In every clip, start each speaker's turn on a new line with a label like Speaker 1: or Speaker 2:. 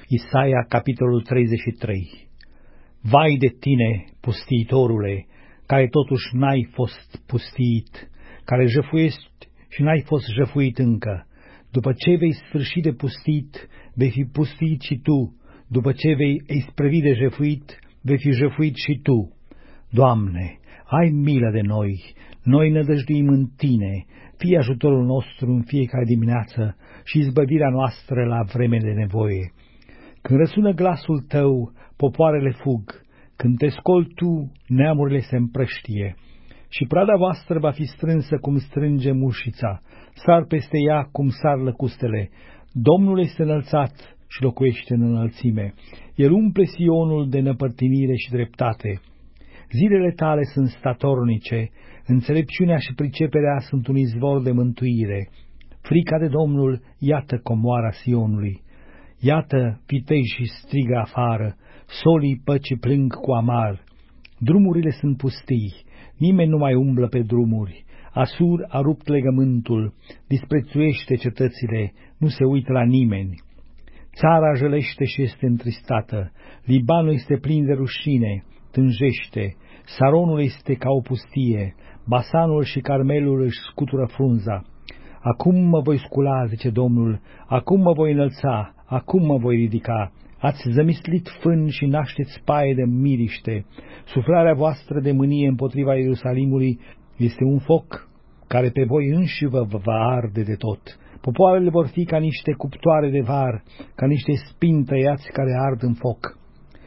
Speaker 1: Isaia, capitolul 33. Vai de tine, pustiitorule, care totuși n-ai fost pustiit, care jăfuiești și n-ai fost jăfuit încă. După ce vei sfârși de pustit, vei fi pustit și tu. După ce vei isprăvi de jăfuit, vei fi jăfuit și tu. Doamne, ai milă de noi, noi nădăjduim în Tine, fii ajutorul nostru în fiecare dimineață și izbăvirea noastră la vreme de nevoie. Când răsună glasul Tău, popoarele fug, când Te scoli Tu, neamurile se împrăștie, și prada voastră va fi strânsă cum strânge mușița, sar peste ea cum sar lăcustele. Domnul este înălțat și locuiește în înălțime, El umple Sionul de năpărtinire și dreptate. Zilele Tale sunt statornice, înțelepciunea și priceperea sunt un izvor de mântuire. Frica de Domnul, iată comoara Sionului. Iată viteji strigă afară, solii păcii plâng cu amar. Drumurile sunt pustii, nimeni nu mai umblă pe drumuri. Asur a rupt legământul, disprețuiește cetățile, nu se uită la nimeni. Țara jălește și este întristată, Libanul este plin de rușine, tânjește, Saronul este ca o pustie, Basanul și Carmelul își scutură frunza. Acum mă voi scula, zice Domnul, acum mă voi înălța, acum mă voi ridica. Ați zămislit fân și nașteți paie de miriște. Suflarea voastră de mânie împotriva Ierusalimului este un foc care pe voi înșivă vă va arde de tot. Popoarele vor fi ca niște cuptoare de var, ca niște spini tăiați care ard în foc.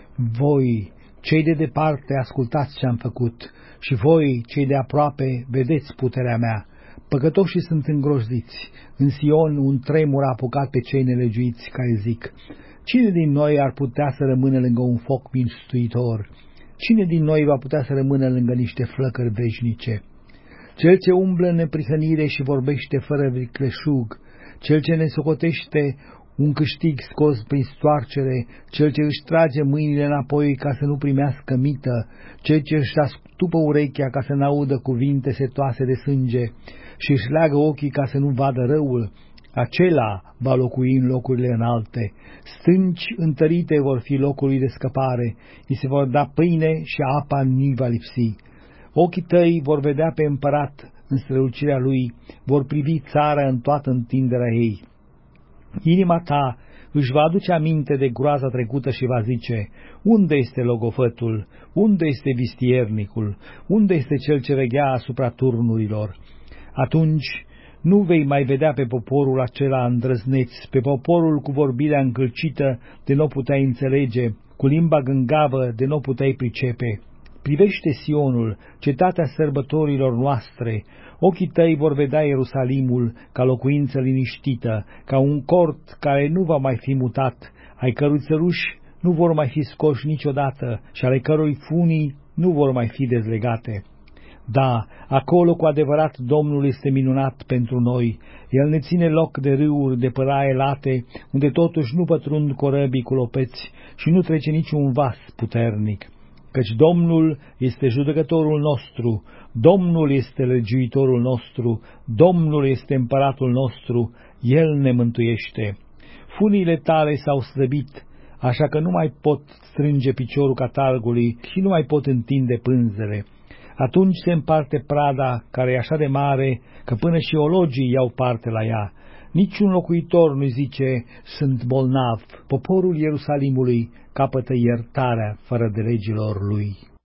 Speaker 1: Voi, cei de departe, ascultați ce am făcut, și voi, cei de aproape, vedeți puterea mea. Păcătoșii sunt îngroziți, în Sion un tremur a apucat pe cei nelegiuiți, care zic: cine din noi ar putea să rămână lângă un foc mistuitor? Cine din noi va putea să rămână lângă niște flăcări veșnice? Cel ce umblă în neprihănire și vorbește fără vicleșug, cel ce ne socotește un câștig scos prin stoarcere, cel ce își trage mâinile înapoi ca să nu primească mită, cel ce își astupă urechea ca să n-audă cuvinte setoase de sânge și își leagă ochii ca să nu vadă răul, acela va locui în locurile înalte. Stânci întărite vor fi locului de scăpare, îi se vor da pâine și apa nu va lipsi. Ochii tăi vor vedea pe împărat în strălucirea lui, vor privi țara în toată întinderea ei. Inima ta își va aduce aminte de groaza trecută și va zice: unde este logofătul? Unde este vistiernicul? Unde este cel ce veghea asupra turnurilor? Atunci nu vei mai vedea pe poporul acela îndrăzneț, pe poporul cu vorbirea încălcită de nu puteai înțelege, cu limba gângavă de nu puteai pricepe. Privește Sionul, cetatea sărbătorilor noastre, ochii tăi vor vedea Ierusalimul ca locuință liniștită, ca un cort care nu va mai fi mutat, ai cărui țăruși nu vor mai fi scoși niciodată și ale cărui funii nu vor mai fi dezlegate. Da, acolo cu adevărat Domnul este minunat pentru noi, El ne ține loc de râuri de păraie late, unde totuși nu pătrund corăbii cu lopeți și nu trece niciun vas puternic. Căci Domnul este judecătorul nostru, Domnul este legiuitorul nostru, Domnul este împăratul nostru, El ne mântuiește. Funiile tale s-au slăbit, așa că nu mai pot strânge piciorul catargului și nu mai pot întinde pânzele. Atunci se împarte prada, care e așa de mare, că până și ologii iau parte la ea. Niciun locuitor nu zice: sunt bolnav. Poporul Ierusalimului capătă iertarea fără de legilor lui.